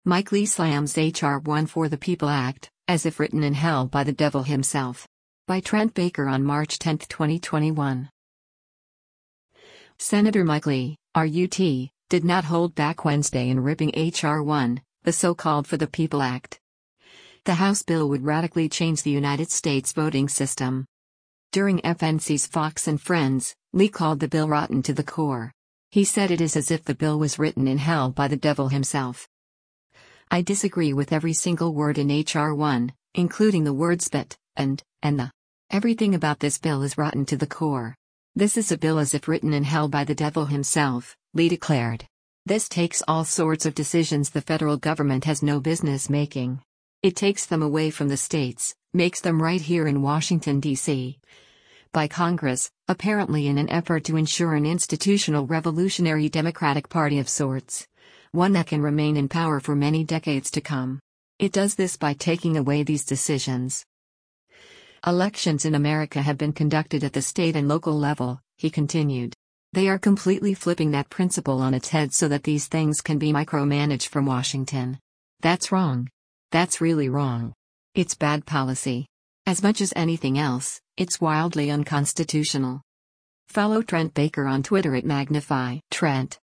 Mike Lee slams H.R. 1 for the People Act, as if written in hell by the devil himself. By Trent Baker on March 10, 2021. Senator Mike Lee, RUT, did not hold back Wednesday in ripping H.R. 1, the so-called For the People Act. The House bill would radically change the United States voting system. During FNC's Fox and Friends, Lee called the bill rotten to the core. He said it is as if the bill was written in hell by the devil himself. I disagree with every single word in H.R. 1, including the words but, and the. Everything about this bill is rotten to the core. This is a bill as if written in hell by the devil himself, Lee declared. This takes all sorts of decisions the federal government has no business making. It takes them away from the states, makes them right here in Washington, D.C. by Congress, apparently in an effort to ensure an institutional revolutionary Democratic Party of sorts. One that can remain in power for many decades to come. It does this by taking away these decisions. Elections in America have been conducted at the state and local level, he continued. They are completely flipping that principle on its head so that these things can be micromanaged from Washington. That's wrong. That's really wrong. It's bad policy. As much as anything else, it's wildly unconstitutional. Follow Trent Baker on Twitter at Magnify Trent.